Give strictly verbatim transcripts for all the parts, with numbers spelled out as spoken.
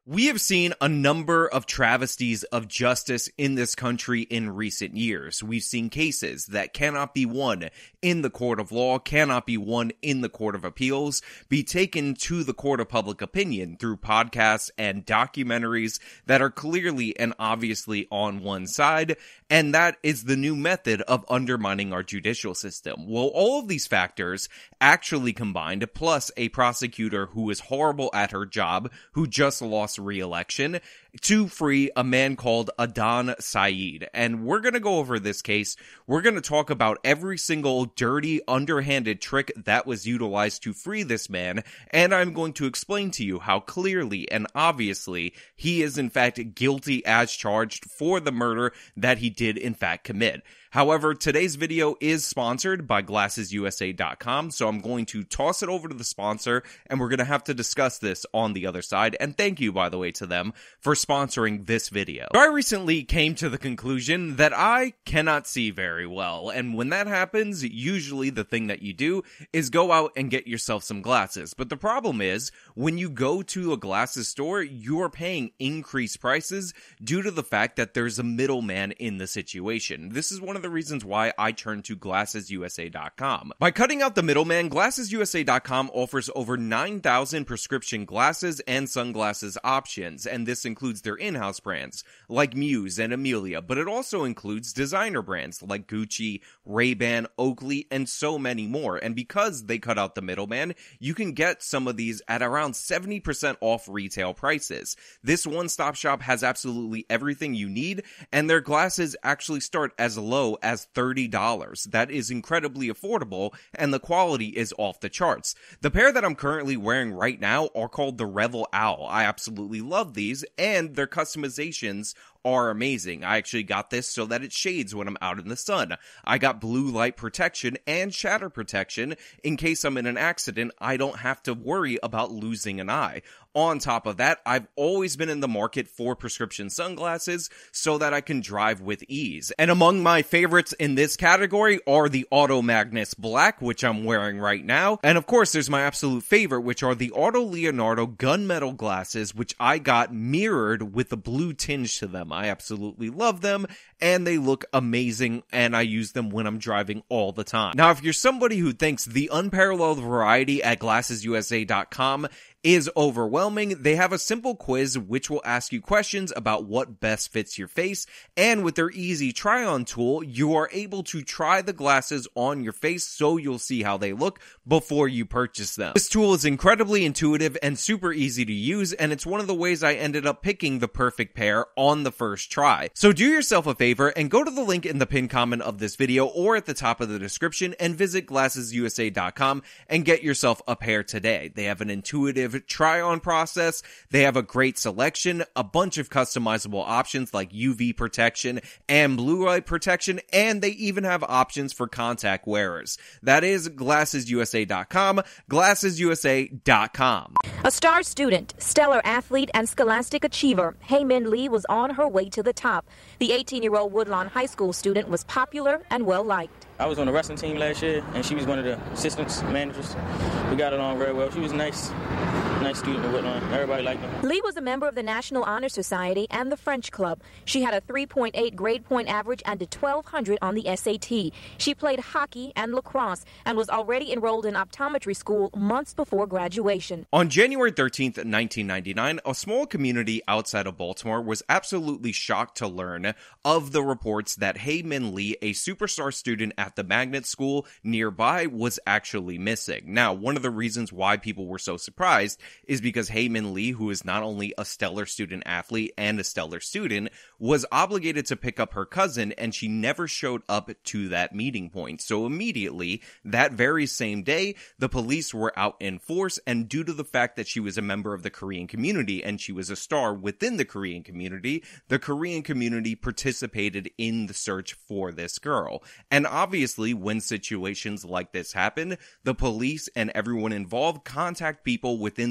We have seen a number of travesties of justice in this country in recent years. We've seen cases that cannot be won in the court of law, cannot be won in the court of appeals, be taken to the court of public opinion through podcasts and documentaries that are clearly and obviously on one side, and that is the new method of undermining our judicial system. Well, all of these factors actually combined, plus a prosecutor who is horrible at her job, who just lost re-election, to free a man called Adnan Syed. And we're going to go over this case. We're going to talk about every single dirty, underhanded trick that was utilized to free this man, and I'm going to explain to you how clearly and obviously he is in fact guilty as charged for the murder that he did in fact commit. However, today's video is sponsored by Glasses U S A dot com, so I'm going to toss it over to the sponsor, and we're going to have to discuss this on the other side, and thank you, by the way, to them for sponsoring this video. So I recently came to the conclusion that I cannot see very well, and when that happens, usually the thing that you do is go out and get yourself some glasses. But the problem is, when you go to a glasses store, you are paying increased prices due to the fact that there's a middleman in the situation. This is one of the reasons why I turned to Glasses U S A dot com. By cutting out the middleman, Glasses U S A dot com offers over nine thousand prescription glasses and sunglasses options, and this includes their in-house brands like Muse and Amelia, but it also includes designer brands like Gucci, Ray-Ban, Oakley, and so many more. And because they cut out the middleman, you can get some of these at around seventy percent off retail prices. This one-stop shop has absolutely everything you need, and their glasses actually start as low as thirty dollars. That is incredibly affordable, and the quality is off the charts. The pair that I'm currently wearing right now are called the Revel Owl. I absolutely love these, and their customizations are amazing. I actually got this so that it shades when I'm out in the sun. I got blue light protection and shatter protection in case I'm in an accident. I don't have to worry about losing an eye. On top of that, I've always been in the market for prescription sunglasses so that I can drive with ease. And among my favorites in this category are the Auto Magnus Black, which I'm wearing right now. And of course, there's my absolute favorite, which are the Auto Leonardo gunmetal glasses, which I got mirrored with a blue tinge to them. I absolutely love them, and they look amazing, and I use them when I'm driving all the time. Now, if you're somebody who thinks the unparalleled variety at Glasses U S A dot com is overwhelming, they have a simple quiz which will ask you questions about what best fits your face, and with their easy try-on tool, you are able to try the glasses on your face so you'll see how they look before you purchase them. This tool is incredibly intuitive and super easy to use, and it's one of the ways I ended up picking the perfect pair on the first try. So do yourself a favor and go to the link in the pinned comment of this video or at the top of the description and visit Glasses U S A dot com and get yourself a pair today. They have an intuitive try-on process, they have a great selection, a bunch of customizable options like U V protection and blue light protection, and they even have options for contact wearers. That is Glasses U S A dot com, Glasses U S A dot com. A star student, stellar athlete, and scholastic achiever, Hae Min Lee was on her way to the top. The eighteen-year-old Woodlawn High School student was popular and well-liked. I was on the wrestling team last year, and she was one of the assistant managers. We got along very well. She was nice, nice student at Woodlawn. Everybody liked her. Lee was a member of the National Honor Society and the French Club. She had a three point eight grade point average and a twelve hundred on the S A T. She played hockey and lacrosse and was already enrolled in optometry school months before graduation. On January thirteenth, nineteen ninety-nine, a small community outside of Baltimore was absolutely shocked to learn of the reports that Hae Min Lee, a superstar student at the magnet school nearby, was actually missing. Now, one of the reasons why people were so surprised is because Hae Min Lee, who is not only a stellar student athlete and a stellar student, was obligated to pick up her cousin, and she never showed up to that meeting point. So immediately, that very same day, the police were out in force, and due to the fact that she was a member of the Korean community and she was a star within the Korean community, the Korean community participated in the search for this girl. And obviously, when situations like this happen, the police and everyone involved contact people within the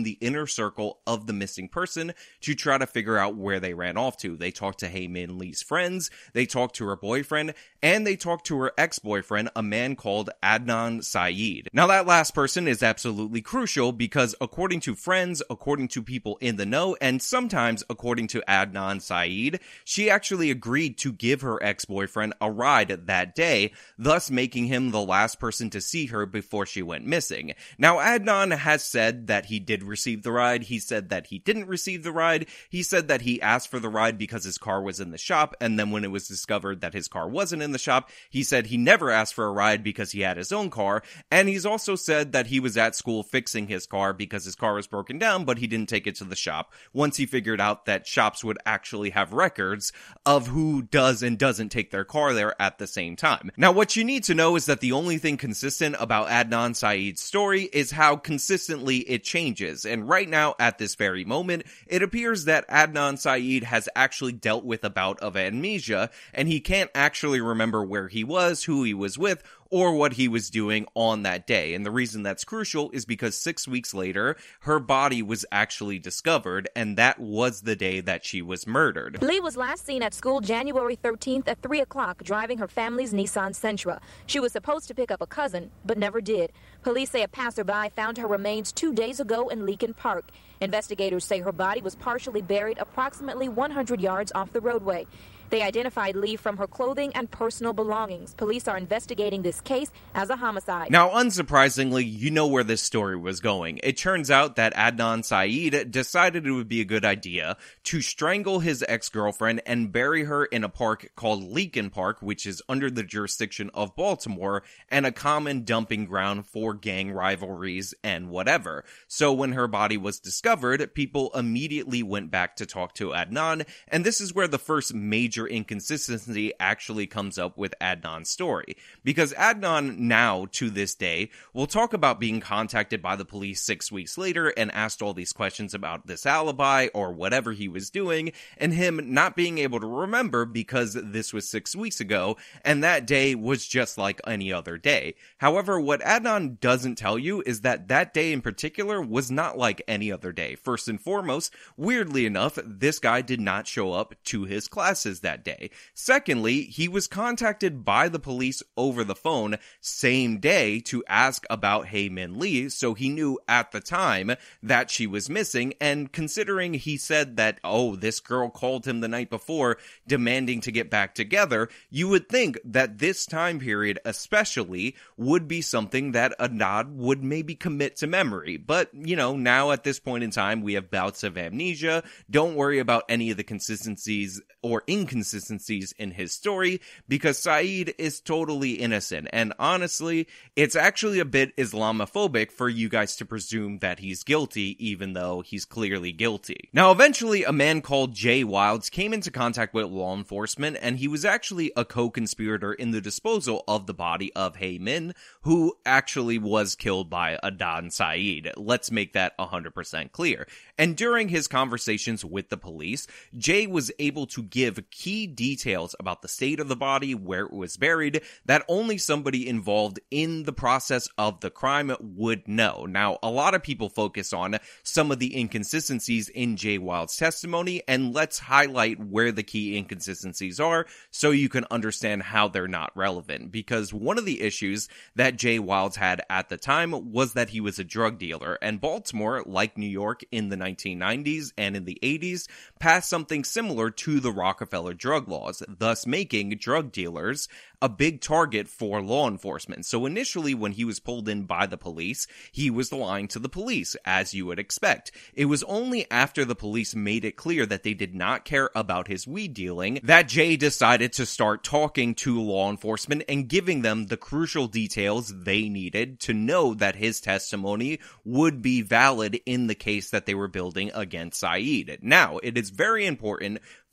the inner circle of the missing person to try to figure out where they ran off to. They talked to Hae Min Lee's friends, they talked to her boyfriend, and they talked to her ex-boyfriend, a man called Adnan Syed. Now that last person is absolutely crucial because according to friends, according to people in the know, and sometimes according to Adnan Syed, she actually agreed to give her ex-boyfriend a ride that day, thus making him the last person to see her before she went missing. Now Adnan has said that he did receive the ride, he said that he didn't receive the ride, he said that he asked for the ride because his car was in the shop, and then when it was discovered that his car wasn't in the shop, he said he never asked for a ride because he had his own car, and he's also said that he was at school fixing his car because his car was broken down, but he didn't take it to the shop once he figured out that shops would actually have records of who does and doesn't take their car there at the same time. Now, what you need to know is that the only thing consistent about Adnan Syed's story is how consistently it changes, and right now, at this very moment, it appears that Adnan Syed has actually dealt with a bout of amnesia, and he can't actually remember where he was, who he was with, or what he was doing on that day. And the reason that's crucial is because six weeks later, her body was actually discovered, and that was the day that she was murdered. Lee was last seen at school January thirteenth at three o'clock driving her family's Nissan Sentra. She was supposed to pick up a cousin, but never did. Police say a passerby found her remains two days ago in Leakin Park. Investigators say her body was partially buried approximately one hundred yards off the roadway. They identified Lee from her clothing and personal belongings. Police are investigating this case as a homicide. Now, unsurprisingly, you know where this story was going. It turns out that Adnan Syed decided it would be a good idea to strangle his ex-girlfriend and bury her in a park called Leakin Park, which is under the jurisdiction of Baltimore and a common dumping ground for gang rivalries and whatever. So when her body was discovered, people immediately went back to talk to Adnan, and this is where the first major inconsistency actually comes up with Adnan's story. Because Adnan now, to this day, will talk about being contacted by the police six weeks later and asked all these questions about this alibi or whatever he was doing, and him not being able to remember because this was six weeks ago, and that day was just like any other day. However, what Adnan doesn't tell you is that that day in particular was not like any other day. First and foremost, weirdly enough, this guy did not show up to his classes that day. Secondly, he was contacted by the police over the phone same day to ask about Hae Min Lee, so he knew at the time that she was missing, and considering he said that, oh, this girl called him the night before demanding to get back together, you would think that this time period especially would be something that Adnan would maybe commit to memory. But, you know, now at this point in time, we have bouts of amnesia. Don't worry about any of the consistencies or inconsistencies in his story, because Syed is totally innocent, and honestly, it's actually a bit Islamophobic for you guys to presume that he's guilty, even though he's clearly guilty. Now, eventually, a man called Jay Wilds came into contact with law enforcement, and he was actually a co-conspirator in the disposal of the body of Hae Min, who actually was killed by Adnan Syed. Let's make that one hundred percent clear. And during his conversations with the police, Jay was able to give key details about the state of the body, where it was buried, that only somebody involved in the process of the crime would know. Now, a lot of people focus on some of the inconsistencies in Jay Wilds' testimony, and let's highlight where the key inconsistencies are so you can understand how they're not relevant. Because one of the issues that Jay Wilds had at the time was that he was a drug dealer, and Baltimore, like New York in the nineteen nineties and in the eighties, passed something similar to the Rockefeller drug laws, thus making drug dealers a big target for law enforcement. So initially, when he was pulled in by the police, he was lying to the police, as you would expect. It was only after the police made it clear that they did not care about his weed dealing that Jay decided to start talking to law enforcement and giving them the crucial details they needed to know that his testimony would be valid in the case that they were building against Syed. Now, it is very important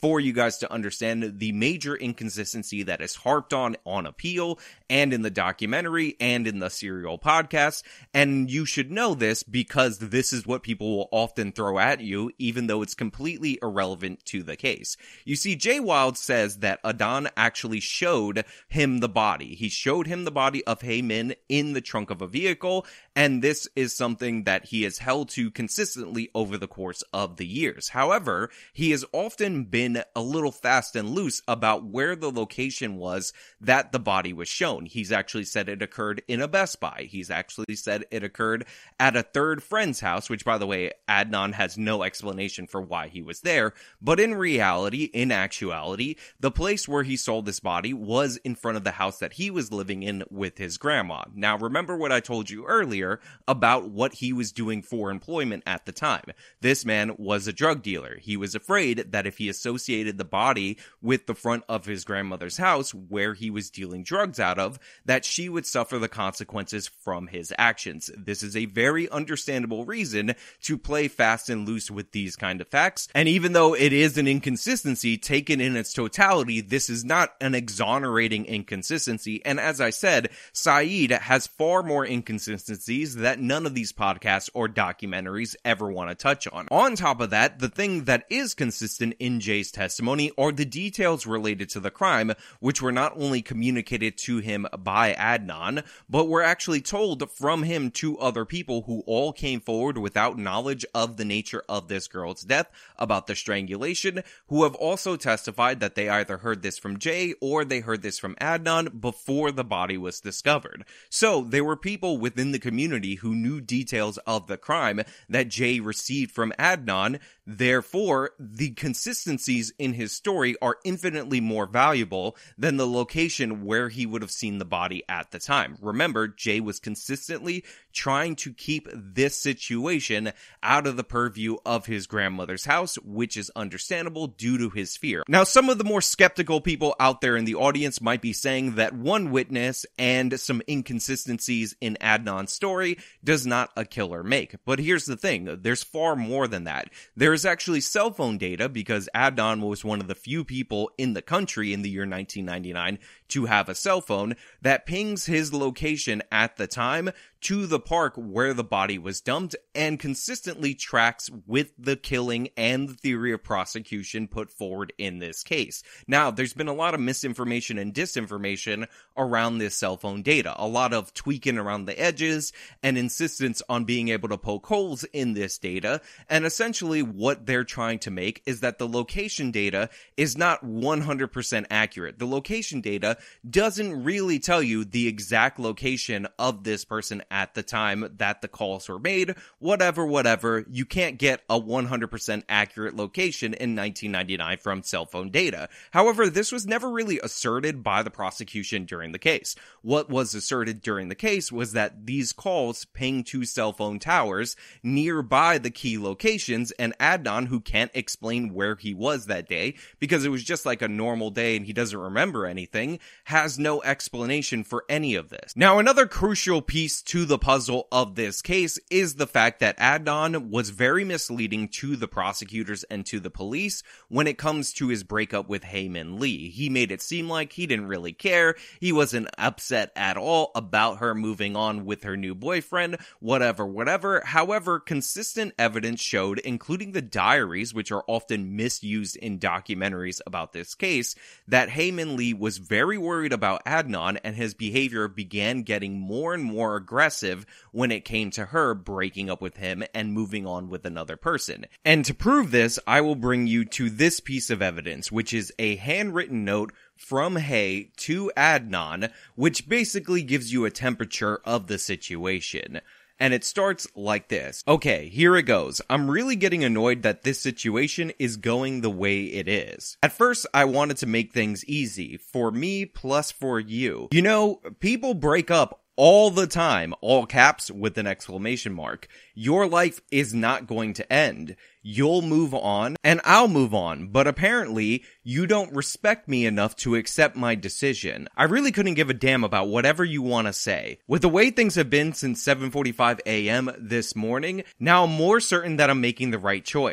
for you guys to understand the major inconsistency that is harped on on appeal and in the documentary and in the Serial podcast. And you should know this because this is what people will often throw at you, even though it's completely irrelevant to the case. You see, Jay Wilde says that Adnan actually showed him the body. He showed him the body of Hae Min in the trunk of a vehicle, and this is something that he has held to consistently over the course of the years. However, he has often been a little fast and loose about where the location was that the body was shown. He's actually said it occurred in a Best Buy. He's actually said it occurred at a third friend's house, which, by the way, Adnan has no explanation for why he was there. But in reality, in actuality, the place where he saw this body was in front of the house that he was living in with his grandma. Now, remember what I told you earlier about what he was doing for employment at the time. This man was a drug dealer. He was afraid that if he associated the body with the front of his grandmother's house where he was dealing drugs out of, that she would suffer the consequences from his actions. This is a very understandable reason to play fast and loose with these kind of facts. And even though it is an inconsistency taken in its totality, this is not an exonerating inconsistency. And as I said, Saeed has far more inconsistencies that none of these podcasts or documentaries ever want to touch on. On top of that, the thing that is consistent in Jay's testimony are the details related to the crime, which were not only communicated to him by Adnan, but were actually told from him to other people who all came forward without knowledge of the nature of this girl's death, about the strangulation, who have also testified that they either heard this from Jay or they heard this from Adnan before the body was discovered. So there were people within the community who knew details of the crime that Jay received from Adnan. Therefore, the consistencies in his story are infinitely more valuable than the location where he would have seen the body at the time. Remember, Jay was consistently trying to keep this situation out of the purview of his grandmother's house, which is understandable due to his fear. Now, some of the more skeptical people out there in the audience might be saying that one witness and some inconsistencies in Adnan's story does not a killer make. But here's the thing, there's far more than that. There is actually cell phone data, because Adnan was one of the few people in the country in the year nineteen ninety-nine to have a cell phone, that pings his location at the time to the park where the body was dumped, and consistently tracks with the killing and the theory of prosecution put forward in this case. Now, there's been a lot of misinformation and disinformation around this cell phone data, a lot of tweaking around the edges and insistence on being able to poke holes in this data, and essentially what they're trying to make is that the location data is not one hundred percent accurate. The location data doesn't really tell you the exact location of this person at the time that the calls were made, whatever, whatever. You can't get a one hundred percent accurate location in nineteen ninety-nine from cell phone data. However, this was never really asserted by the prosecution during the case. What was asserted during the case was that these calls ping to cell phone towers nearby the key locations, and Adnan, who can't explain where he was that day because it was just like a normal day and he doesn't remember anything, has no explanation for any of this. Now, another crucial piece to the puzzle of this case is the fact that Adnan was very misleading to the prosecutors and to the police when it comes to his breakup with Hae Min Lee. He made it seem like he didn't really care, he wasn't upset at all about her moving on with her new boyfriend, whatever, whatever. However, consistent evidence showed, including the diaries, which are often misused in documentaries about this case, that Hae Min Lee was very worried about Adnan, and his behavior began getting more and more aggressive when it came to her breaking up with him and moving on with another person. And to prove this, I will bring you to this piece of evidence, which is a handwritten note from Hae to Adnan, which basically gives you a temperature of the situation. And it starts like this. Okay, here it goes. I'm really getting annoyed that this situation is going the way it is. At first, I wanted to make things easy. For me plus for you. You know, people break up all the time, all caps with an exclamation mark. Your life is not going to end. You'll move on, and I'll move on, but apparently, you don't respect me enough to accept my decision. I really couldn't give a damn about whatever you want to say. With the way things have been since seven forty-five a.m. this morning, now I'm more certain that I'm making the right choice. The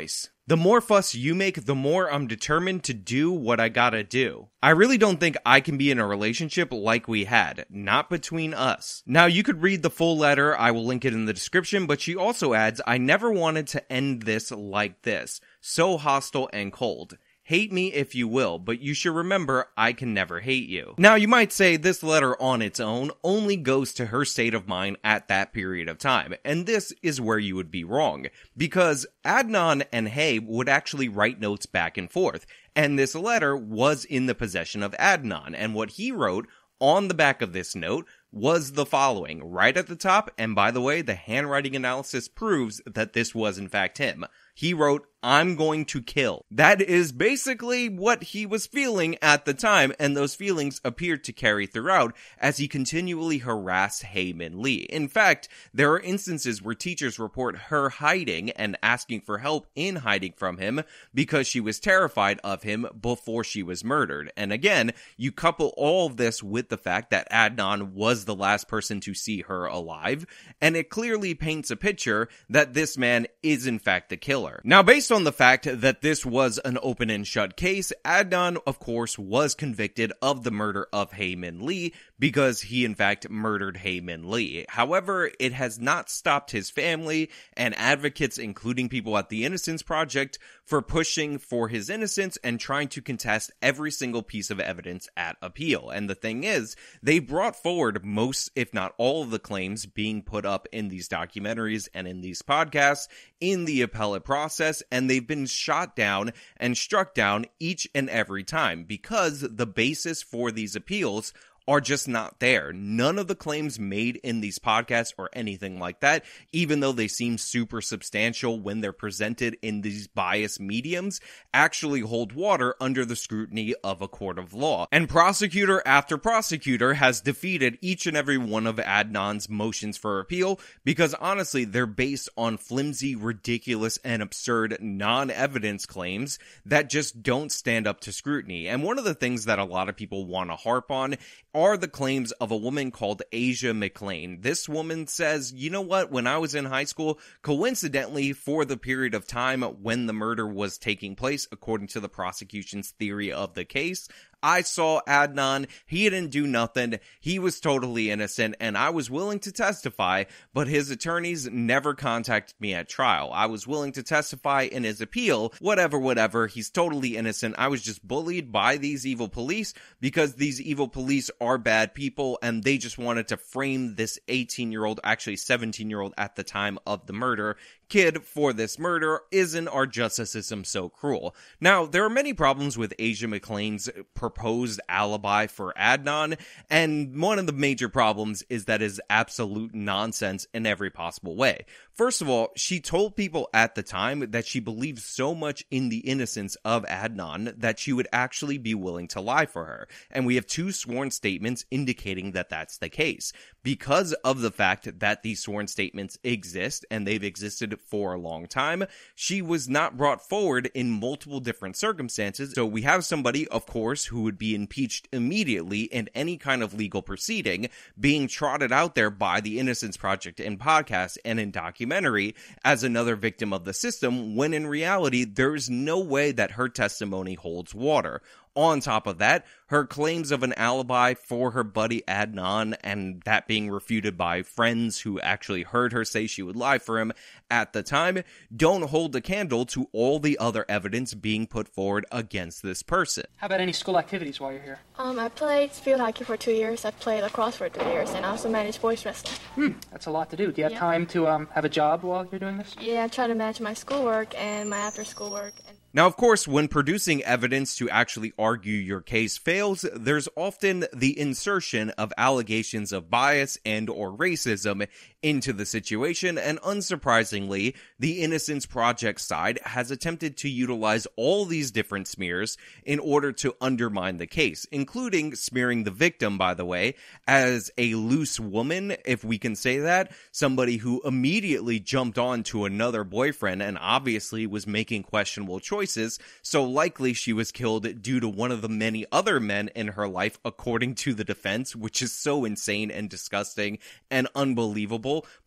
The more fuss you make, the more I'm determined to do what I gotta do. I really don't think I can be in a relationship like we had, not between us. Now, you could read the full letter, I will link it in the description, but she also adds, I never wanted to end this like this, so hostile and cold. Hate me if you will, but you should remember I can never hate you. Now, you might say this letter on its own only goes to her state of mind at that period of time, and this is where you would be wrong, because Adnan and Hae would actually write notes back and forth, and this letter was in the possession of Adnan, and what he wrote on the back of this note was the following, right at the top, and by the way, the handwriting analysis proves that this was in fact him. He wrote, I'm going to kill. That is basically what he was feeling at the time, and those feelings appeared to carry throughout as he continually harassed Hae Min Lee. In fact, there are instances where teachers report her hiding and asking for help in hiding from him because she was terrified of him before she was murdered. And again, you couple all of this with the fact that Adnan was the last person to see her alive, and it clearly paints a picture that this man is in fact the killer. Now, based on the fact that this was an open and shut case, Adnan, of course, was convicted of the murder of Hae Min Lee because he, in fact, murdered Hae Min Lee. However, it has not stopped his family and advocates, including people at the Innocence Project, for pushing for his innocence and trying to contest every single piece of evidence at appeal. And the thing is, they brought forward most, if not all, of the claims being put up in these documentaries and in these podcasts in the appellate process, and they've been shot down and struck down each and every time because the basis for these appeals are just not there. None of the claims made in these podcasts or anything like that, even though they seem super substantial when they're presented in these biased mediums, actually hold water under the scrutiny of a court of law. And prosecutor after prosecutor has defeated each and every one of Adnan's motions for appeal because honestly, they're based on flimsy, ridiculous, and absurd non-evidence claims that just don't stand up to scrutiny. And one of the things that a lot of people want to harp on are the claims of a woman called Asia McClain. This woman says, you know what, when I was in high school, coincidentally, for the period of time when the murder was taking place, according to the prosecution's theory of the case, I saw Adnan, he didn't do nothing, he was totally innocent, and I was willing to testify, but his attorneys never contacted me at trial. I was willing to testify in his appeal, whatever, whatever, he's totally innocent. I was just bullied by these evil police because these evil police are bad people, and they just wanted to frame this eighteen-year-old, actually seventeen-year-old at the time of the murder, kid for this murder. Isn't our justice system so cruel? Now, there are many problems with Asia McClain's proposed alibi for Adnan, and one of the major problems is that it is absolute nonsense in every possible way. First of all, she told people at the time that she believed so much in the innocence of Adnan that she would actually be willing to lie for her, and we have two sworn statements indicating that that's the case. Because of the fact that these sworn statements exist, and they've existed for a long time, she was not brought forward in multiple different circumstances, so we have somebody, of course, who would be impeached immediately in any kind of legal proceeding, being trotted out there by the Innocence Project in podcasts and in documentary as another victim of the system, when in reality, there's no way that her testimony holds water. On top of that, her claims of an alibi for her buddy Adnan, and that being refuted by friends who actually heard her say she would lie for him at the time, don't hold a candle to all the other evidence being put forward against this person. How about any school activities while you're here? Um, I played field hockey for two years, I played lacrosse for three years, and I also managed boys wrestling. Hmm, that's a lot to do. Do you have Yeah. time to um, have a job while you're doing this? Yeah, I try to manage my schoolwork and my after-school work. And Now, of course, when producing evidence to actually argue your case fails, there's often the insertion of allegations of bias and or racism into the situation, and unsurprisingly, the Innocence Project side has attempted to utilize all these different smears in order to undermine the case, including smearing the victim, by the way, as a loose woman, if we can say that, somebody who immediately jumped on to another boyfriend and obviously was making questionable choices, so likely she was killed due to one of the many other men in her life, according to the defense, which is so insane and disgusting and unbelievable.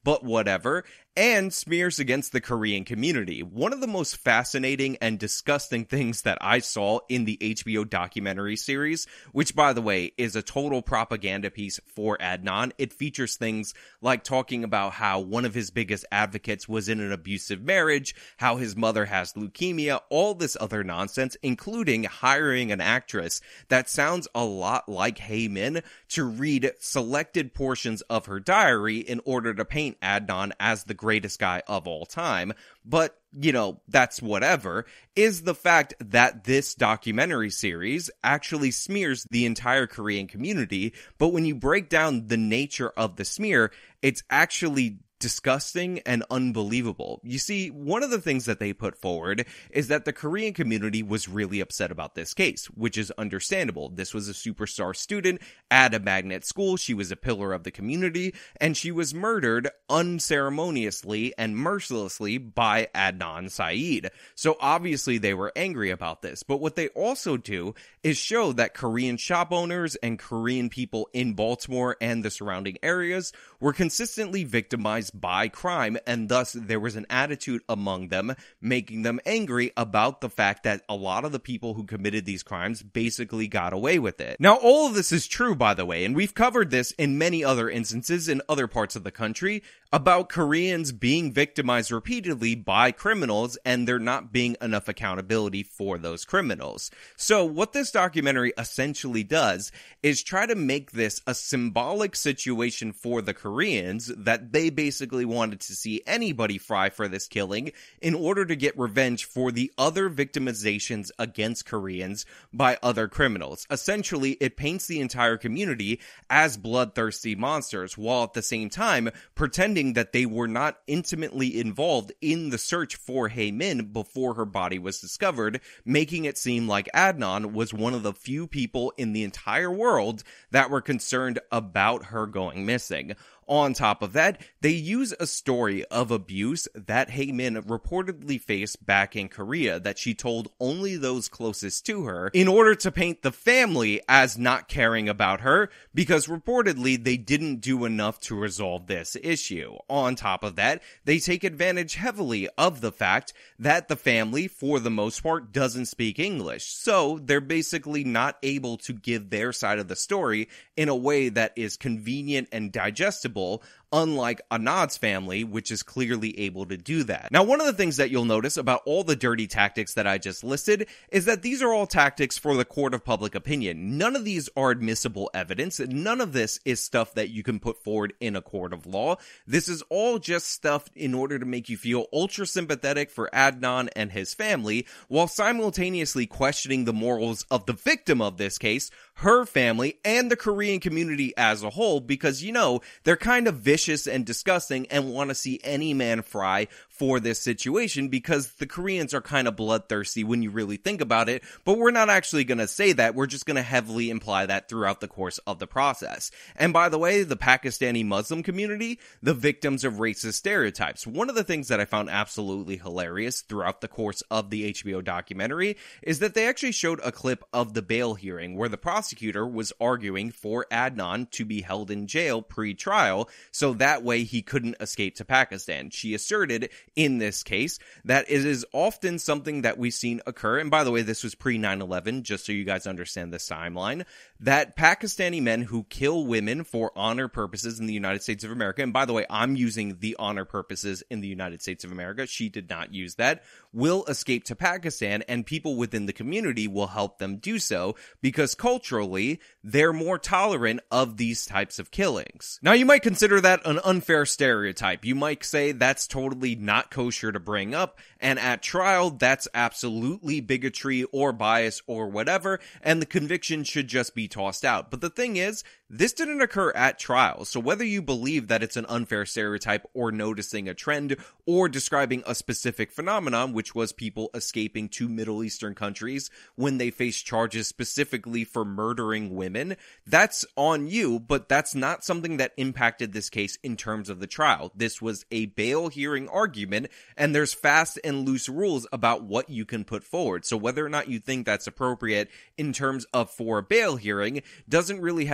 but whatever, and smears against the Korean community. One of the most fascinating and disgusting things that I saw in the H B O documentary series, which by the way is a total propaganda piece for Adnan. It features things like talking about how one of his biggest advocates was in an abusive marriage, how his mother has leukemia, all this other nonsense, including hiring an actress that sounds a lot like Hae Min to read selected portions of her diary in order to paint Adnan as the greatest guy of all time. But, you know, that's whatever, is the fact that this documentary series actually smears the entire Korean community. But when you break down the nature of the smear, it's actually disgusting and unbelievable. You see, one of the things that they put forward is that the Korean community was really upset about this case, which is understandable. This was a superstar student at a magnet school. She was a pillar of the community, and she was murdered unceremoniously and mercilessly by Adnan Syed. So obviously they were angry about this. But what they also do is show that Korean shop owners and Korean people in Baltimore and the surrounding areas were consistently victimized by crime, and thus there was an attitude among them making them angry about the fact that a lot of the people who committed these crimes basically got away with it. Now, all of this is true, by the way, and we've covered this in many other instances in other parts of the country about Koreans being victimized repeatedly by criminals and there not being enough accountability for those criminals. So what this documentary essentially does is try to make this a symbolic situation for the Koreans that they basically wanted to see anybody fry for this killing in order to get revenge for the other victimizations against Koreans by other criminals. Essentially, it paints the entire community as bloodthirsty monsters, while at the same time pretending that they were not intimately involved in the search for Hae Min before her body was discovered, making it seem like Adnan was one of the few people in the entire world that were concerned about her going missing. On top of that, they use a story of abuse that Hae Min reportedly faced back in Korea that she told only those closest to her in order to paint the family as not caring about her, because reportedly they didn't do enough to resolve this issue. On top of that, they take advantage heavily of the fact that the family, for the most part, doesn't speak English, so they're basically not able to give their side of the story in a way that is convenient and digestible, unlike Anad's family, which is clearly able to do that. Now, one of the things that you'll notice about all the dirty tactics that I just listed is that these are all tactics for the court of public opinion. None of these are admissible evidence. None of this is stuff that you can put forward in a court of law. This is all just stuff in order to make you feel ultra sympathetic for Adnan and his family, while simultaneously questioning the morals of the victim of this case, her family, and the Korean community as a whole, because, you know, they're kind of vicious and disgusting and want to see any man fry for this situation because the Koreans are kind of bloodthirsty when you really think about it, but we're not actually going to say that. We're just going to heavily imply that throughout the course of the process. And by the way, the Pakistani Muslim community, the victims of racist stereotypes. One of the things that I found absolutely hilarious throughout the course of the H B O documentary is that they actually showed a clip of the bail hearing where the prosecutor was arguing for Adnan to be held in jail pre-trial so that way he couldn't escape to Pakistan. She asserted in this case that it is often something that we've seen occur, and by the way, this was pre nine eleven, just so you guys understand this timeline, that Pakistani men who kill women for honor purposes in the United States of America, and by the way, I'm using the honor purposes in the United States of America, she did not use that, will escape to Pakistan, and people within the community will help them do so because culturally, they're more tolerant of these types of killings. Now, you might consider that an unfair stereotype. You might say that's totally not kosher to bring up, and at trial, that's absolutely bigotry or bias or whatever, and the conviction should just be tossed out. But the thing is, this didn't occur at trial, so whether you believe that it's an unfair stereotype or noticing a trend or describing a specific phenomenon, which was people escaping to Middle Eastern countries when they face charges specifically for murdering women, that's on you, but that's not something that impacted this case in terms of the trial. This was a bail hearing argument, and there's fast and loose rules about what you can put forward, so whether or not you think that's appropriate in terms of for a bail hearing doesn't really have anything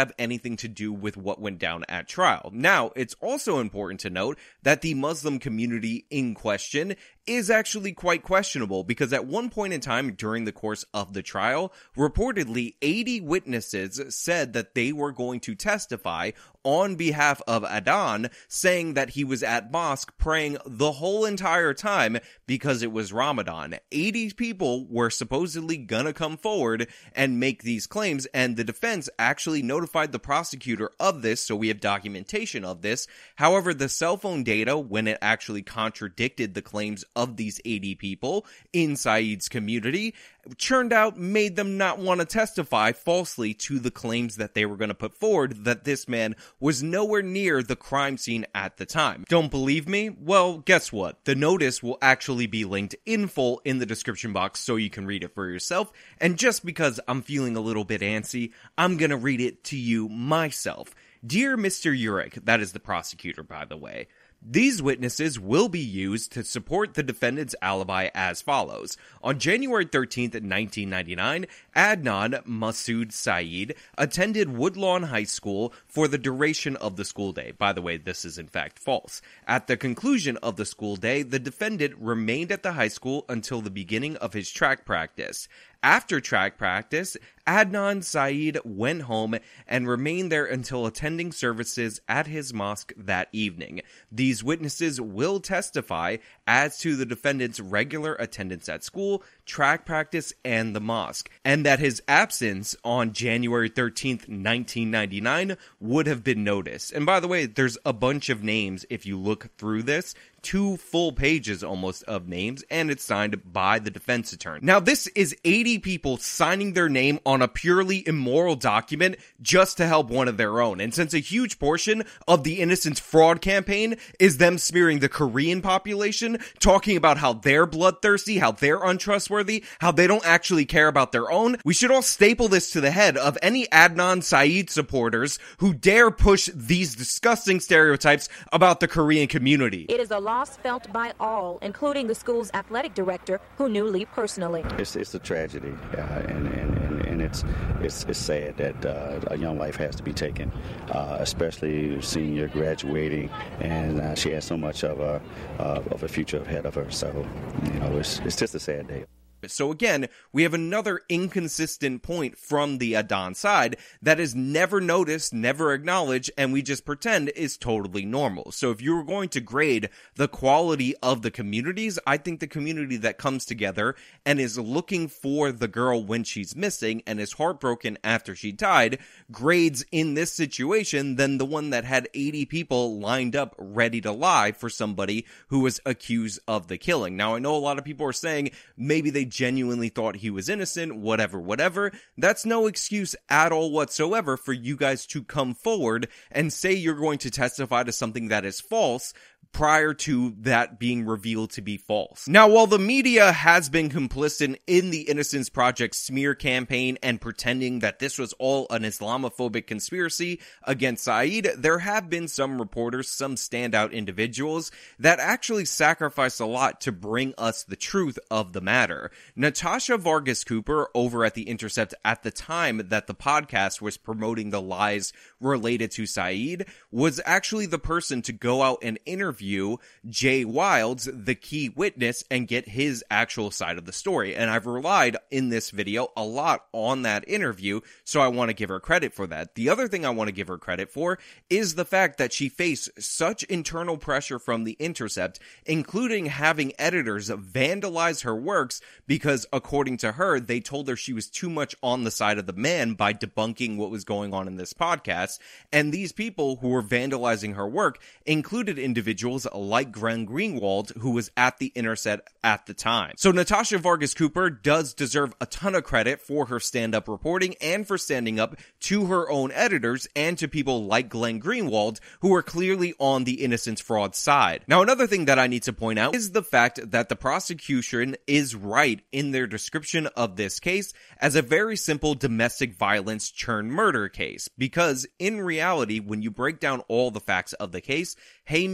anything to do with what went down at trial. Now, it's also important to note that the Muslim community in question is actually quite questionable, because at one point in time during the course of the trial, reportedly eighty witnesses said that they were going to testify on behalf of Adnan, saying that he was at mosque praying the whole entire time because it was Ramadan. eighty people were supposedly gonna come forward and make these claims, and the defense actually notified the prosecutor of this, so we have documentation of this. However, the cell phone data, when it actually contradicted the claims of these eighty people in Saeed's community, turned out made them not want to testify falsely to the claims that they were going to put forward, that this man was nowhere near the crime scene at the time. Don't believe me? Well, guess what? The notice will actually be linked in full in the description box so you can read it for yourself, and just because I'm feeling a little bit antsy, I'm going to read it to you myself. Dear Mister Urich, that is the prosecutor, by the way, these witnesses will be used to support the defendant's alibi as follows. On January thirteenth, nineteen ninety-nine, Adnan Masood Saeed attended Woodlawn High School for the duration of the school day. By the way, this is in fact false. At the conclusion of the school day, the defendant remained at the high school until the beginning of his track practice. After track practice, Adnan Saeed went home and remained there until attending services at his mosque that evening. These witnesses will testify as to the defendant's regular attendance at school, track practice, and the mosque, and that his absence on January thirteenth, nineteen ninety-nine would have been noticed. And by the way, there's a bunch of names if you look through this. Two full pages almost of names, and it's signed by the defense attorney. Now, this is eighty people signing their name on a purely immoral document just to help one of their own. And since a huge portion of the Innocence Fraud campaign is them smearing the Korean population, talking about how they're bloodthirsty, how they're untrustworthy, how they don't actually care about their own, we should all staple this to the head of any Adnan Saeed supporters who dare push these disgusting stereotypes about the Korean community. It is a loss felt by all, including the school's athletic director, who knew Lee personally. It's it's a tragedy, uh, and, and, and, and it's, it's it's sad that uh, a young life has to be taken, uh, especially senior graduating, and uh, she has so much of a uh, of a future ahead of her. So, you know, it's it's just a sad day. So again, we have another inconsistent point from the Adnan side that is never noticed, never acknowledged, and we just pretend is totally normal. So if you were going to grade the quality of the communities, I think the community that comes together and is looking for the girl when she's missing and is heartbroken after she died grades in this situation than the one that had eighty people lined up ready to lie for somebody who was accused of the killing. Now, I know a lot of people are saying maybe they genuinely thought he was innocent, whatever, whatever. That's no excuse at all whatsoever for you guys to come forward and say you're going to testify to something that is false prior to that being revealed to be false. Now, while the media has been complicit in the Innocence Project smear campaign and pretending that this was all an Islamophobic conspiracy against Saeed, there have been some reporters, some standout individuals that actually sacrificed a lot to bring us the truth of the matter. Natasha Vargas Cooper over at The Intercept at the time that the podcast was promoting the lies related to Saeed was actually the person to go out and interview Jay Wilds, the key witness, and get his actual side of the story. And I've relied in this video a lot on that interview, so I want to give her credit for that. The other thing I want to give her credit for is the fact that she faced such internal pressure from The Intercept, including having editors vandalize her works because, according to her, they told her she was too much on the side of the man by debunking what was going on in this podcast. And these people who were vandalizing her work included individuals like Glenn Greenwald, who was at The Intercept at the time. So Natasha Vargas Cooper does deserve a ton of credit for her stand-up reporting and for standing up to her own editors and to people like Glenn Greenwald, who are clearly on the Innocence Fraud side. Now, another thing that I need to point out is the fact that the prosecution is right in their description of this case as a very simple domestic violence churn murder case, because in reality, when you break down all the facts of the case, Hae Min Lee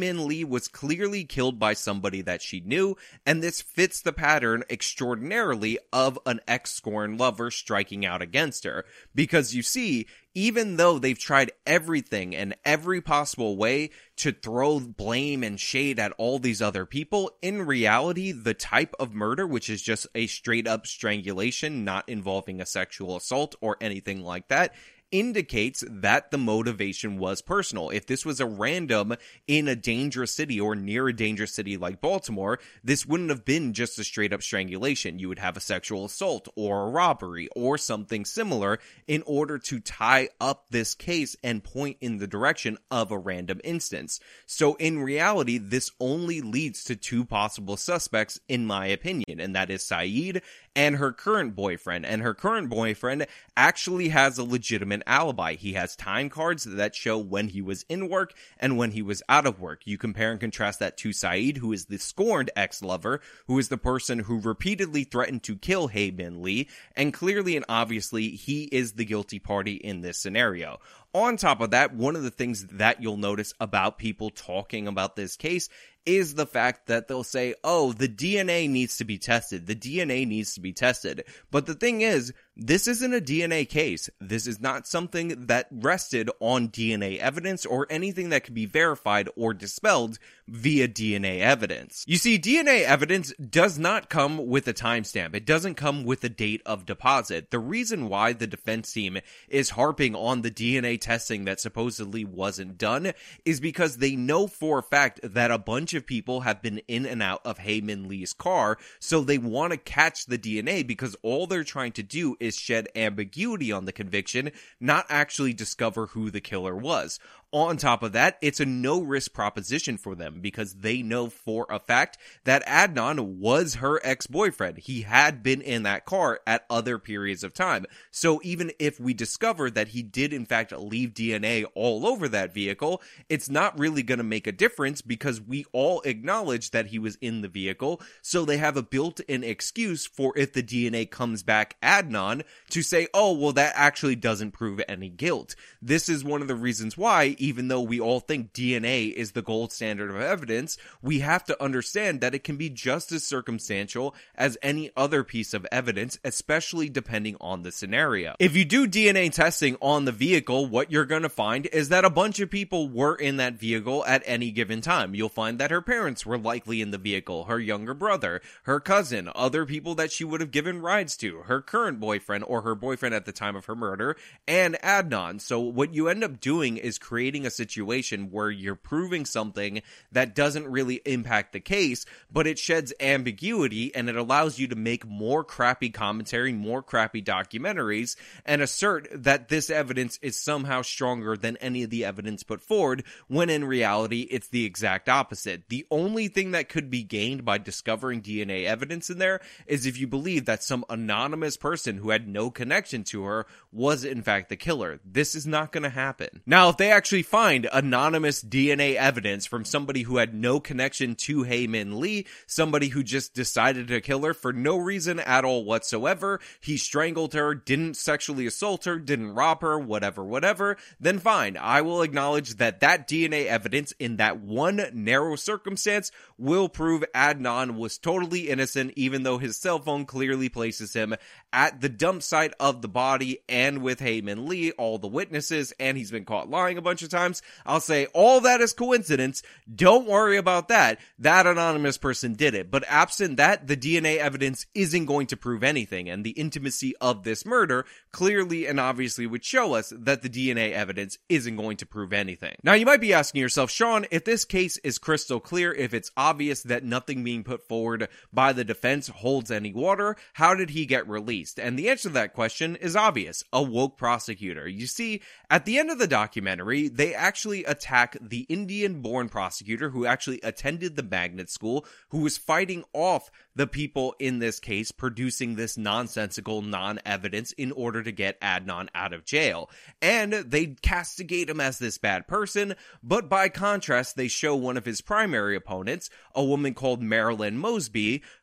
was clearly killed by somebody that she knew, and this fits the pattern extraordinarily of an ex-scorn lover striking out against her. Because you see, even though they've tried everything and every possible way to throw blame and shade at all these other people, in reality, the type of murder, which is just a straight-up strangulation, not involving a sexual assault or anything like that, indicates that the motivation was personal. If this was a random in a dangerous city or near a dangerous city like Baltimore, this wouldn't have been just a straight up strangulation. You would have a sexual assault or a robbery or something similar in order to tie up this case and point in the direction of a random instance. So in reality, this only leads to two possible suspects, in my opinion, and that is Saeed and her current boyfriend. And her current boyfriend actually has a legitimate alibi. He has time cards that show when he was in work and when he was out of work. You compare and contrast that to Saeed, who is the scorned ex-lover, who is the person who repeatedly threatened to kill Hae Min Lee, and clearly and obviously he is the guilty party in this scenario. On top of that, one of the things that you'll notice about people talking about this case is the fact that they'll say, oh, the D N A needs to be tested. The D N A needs to be tested. But the thing is, this isn't a D N A case. This is not something that rested on D N A evidence or anything that could be verified or dispelled via D N A evidence. You see, D N A evidence does not come with a timestamp. It doesn't come with a date of deposit. The reason why the defense team is harping on the D N A testing that supposedly wasn't done is because they know for a fact that a bunch of people have been in and out of Hae Min Lee's car, so they want to catch the D N A because all they're trying to do is shed ambiguity on the conviction, not actually discover who the killer was. On top of that, it's a no-risk proposition for them because they know for a fact that Adnan was her ex-boyfriend. He had been in that car at other periods of time. So even if we discover that he did in fact leave D N A all over that vehicle, it's not really going to make a difference because we all acknowledge that he was in the vehicle. So they have a built-in excuse for if the D N A comes back Adnan to say, oh, well, that actually doesn't prove any guilt. This is one of the reasons why, even though we all think D N A is the gold standard of evidence, we have to understand that it can be just as circumstantial as any other piece of evidence, especially depending on the scenario. If you do D N A testing on the vehicle, what you're going to find is that a bunch of people were in that vehicle at any given time. You'll find that her parents were likely in the vehicle, her younger brother, her cousin, other people that she would have given rides to, her current boyfriend or her boyfriend at the time of her murder, and Adnan. So what you end up doing is creating a situation where you're proving something that doesn't really impact the case, but it sheds ambiguity and it allows you to make more crappy commentary, more crappy documentaries, and assert that this evidence is somehow stronger than any of the evidence put forward, when in reality it's the exact opposite. The only thing that could be gained by discovering D N A evidence in there is if you believe that some anonymous person who had no connection to her was in fact the killer. This is not going to happen. Now, if they actually find anonymous D N A evidence from somebody who had no connection to Hae Min Lee, somebody who just decided to kill her for no reason at all whatsoever, he strangled her, didn't sexually assault her, didn't rob her, whatever, whatever, then fine. I will acknowledge that that D N A evidence in that one narrow circumstance will prove Adnan was totally innocent, even though his cell phone clearly places him at the dump site of the body and with Hae Min Lee, all the witnesses, and he's been caught lying a bunch of times. I'll say all that is coincidence. Don't worry about that. That anonymous person did it. But absent that, the D N A evidence isn't going to prove anything, and the intimacy of this murder clearly and obviously would show us that the D N A evidence isn't going to prove anything. Now, you might be asking yourself, Sean, if this case is crystal clear, if it's obvious that nothing being put forward by the defense holds any water, how did he get released? And the answer to that question is obvious. A woke prosecutor. You see, at the end of the documentary, they actually attack the Indian-born prosecutor who actually attended the magnet school, who was fighting off the people in this case producing this nonsensical non-evidence in order to get Adnan out of jail. And they castigate him as this bad person, but by contrast, they show one of his primary opponents, a woman called Marilyn Mosby,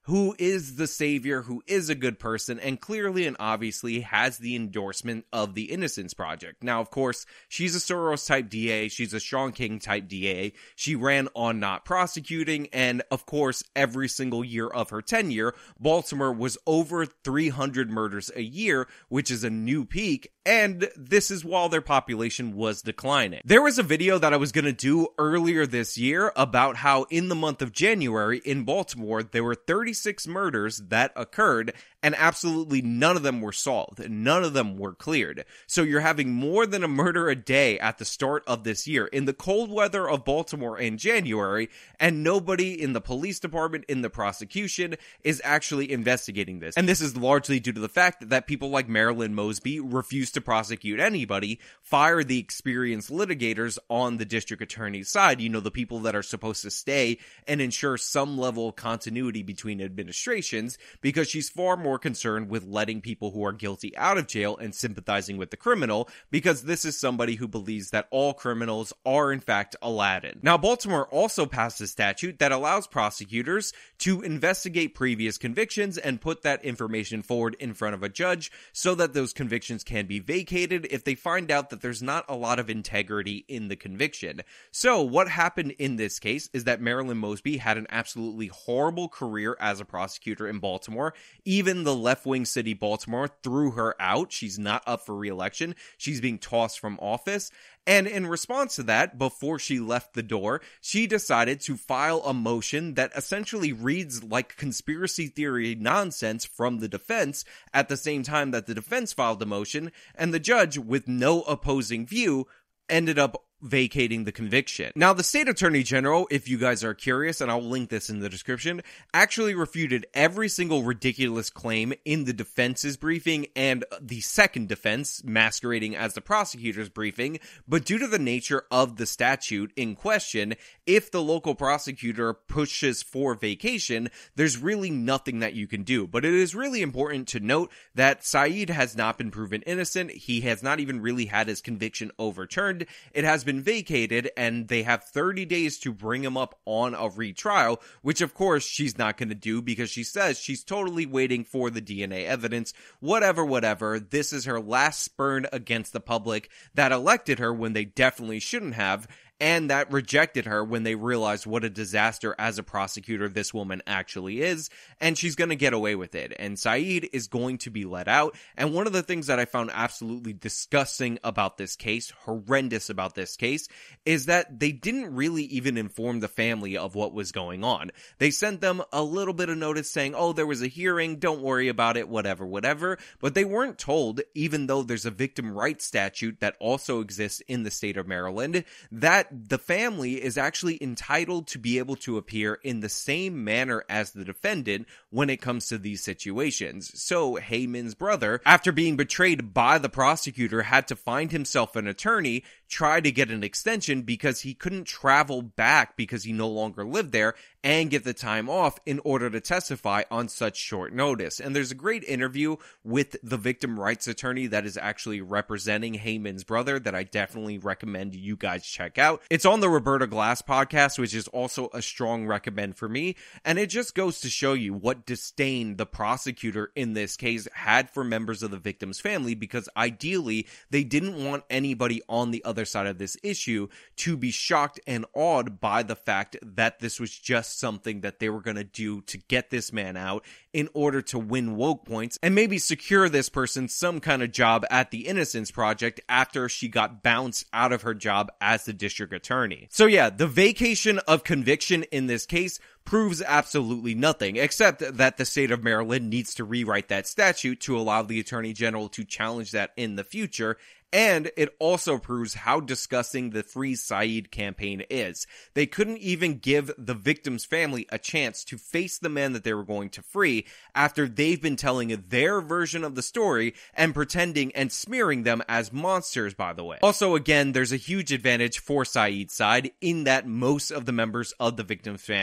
who is the savior, who is a good person, and clearly and obviously has the endorsement of the Innocence Project. Now, of course, she's a Soros-type D A, she's a Shaun King-type D A, she ran on not prosecuting, and of course, every single year of her tenure, Baltimore was over three hundred murders a year, which is a new peak, and this is while their population was declining. There was a video that I was going to do earlier this year about how in the month of January in Baltimore, there were thirty-six murders that occurred, and absolutely none of them were solved. None of them were cleared. So you're having more than a murder a day at the start of this year in the cold weather of Baltimore in January, and nobody in the police department, in the prosecution, is actually investigating this. And this is largely due to the fact that people like Marilyn Mosby refuse to prosecute anybody, fire the experienced litigators on the district attorney's side, you know, the people that are supposed to stay and ensure some level of continuity between administrations, because she's far more concerned with letting people who are guilty out of jail and sympathizing with the criminal, because this is somebody who believes that all criminals are in fact Aladdin. Now, Baltimore also passed a statute that allows prosecutors to investigate previous convictions and put that information forward in front of a judge so that those convictions can be vacated if they find out that there's not a lot of integrity in the conviction. So what happened in this case is that Marilyn Mosby had an absolutely horrible career as a prosecutor in Baltimore. Even the left-wing city Baltimore threw her out. She's not up for re-election. She's being tossed from office. And in response to that, before she left the door, she decided to file a motion that essentially reads like conspiracy theory nonsense from the defense at the same time that the defense filed the motion, and the judge, with no opposing view, ended up vacating the conviction. Now, the state attorney general, if you guys are curious, and I'll link this in the description, actually refuted every single ridiculous claim in the defense's briefing and the second defense, masquerading as the prosecutor's briefing, but due to the nature of the statute in question, if the local prosecutor pushes for vacation, there's really nothing that you can do. But it is really important to note that Saeed has not been proven innocent. He has not even really had his conviction overturned. It has been vacated, and they have thirty days to bring him up on a retrial, which of course she's not going to do because she says she's totally waiting for the D N A evidence. Whatever, whatever. This is her last spurn against the public that elected her when they definitely shouldn't have, and that rejected her when they realized what a disaster as a prosecutor this woman actually is, and she's going to get away with it, and Saeed is going to be let out. And one of the things that I found absolutely disgusting about this case, horrendous about this case, is that they didn't really even inform the family of what was going on. They sent them a little bit of notice saying, oh, there was a hearing, don't worry about it, whatever, whatever, but they weren't told, even though there's a victim rights statute that also exists in the state of Maryland, that the family is actually entitled to be able to appear in the same manner as the defendant when it comes to these situations. So Hayman's brother, after being betrayed by the prosecutor, had to find himself an attorney, try to get an extension because he couldn't travel back because he no longer lived there, and get the time off in order to testify on such short notice. And there's a great interview with the victim rights attorney that is actually representing Hayman's brother that I definitely recommend you guys check out. It's on the Roberta Glass podcast, which is also a strong recommend for me, and it just goes to show you what disdain the prosecutor in this case had for members of the victim's family, because ideally they didn't want anybody on the other side of this issue to be shocked and awed by the fact that this was just something that they were going to do to get this man out in order to win woke points and maybe secure this person some kind of job at the Innocence Project after she got bounced out of her job as the district attorney. So yeah, the vacation of conviction in this case proves absolutely nothing, except that the state of Maryland needs to rewrite that statute to allow the attorney general to challenge that in the future. And it also proves how disgusting the Free Saeed campaign is. They couldn't even give the victim's family a chance to face the man that they were going to free after they've been telling their version of the story and pretending and smearing them as monsters, by the way. Also, again, there's a huge advantage for Saeed's side in that most of the members of the victim's family, including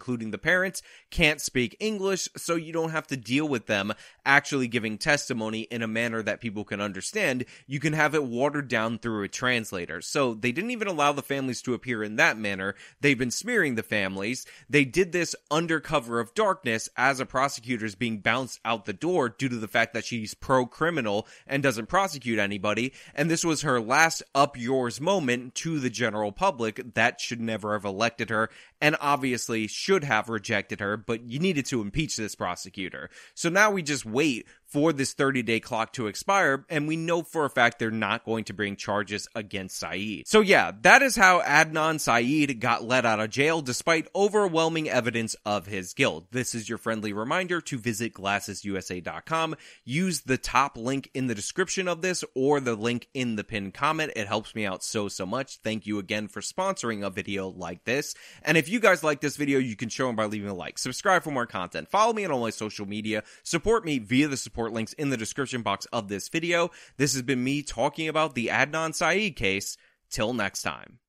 including the parents, can't speak English, so you don't have to deal with them actually giving testimony in a manner that people can understand. You can have it watered down through a translator. So they didn't even allow the families to appear in that manner. They've been smearing the families. They did this under cover of darkness as a prosecutor is being bounced out the door due to the fact that she's pro-criminal and doesn't prosecute anybody. And this was her last up yours moment to the general public that should never have elected her and obviously should have rejected her, but you needed to impeach this prosecutor. So now we just wait for this thirty-day clock to expire, and we know for a fact they're not going to bring charges against Saeed. So yeah, that is how Adnan Syed got let out of jail despite overwhelming evidence of his guilt. This is your friendly reminder to visit glasses U S A dot com. Use the top link in the description of this or the link in the pinned comment. It helps me out so, so much. Thank you again for sponsoring a video like this. And if you guys like this video, you can show them by leaving a like. Subscribe for more content. Follow me on all my social media. Support me via the support links in the description box of this video. This has been me talking about the Adnan Syed case. Till next time.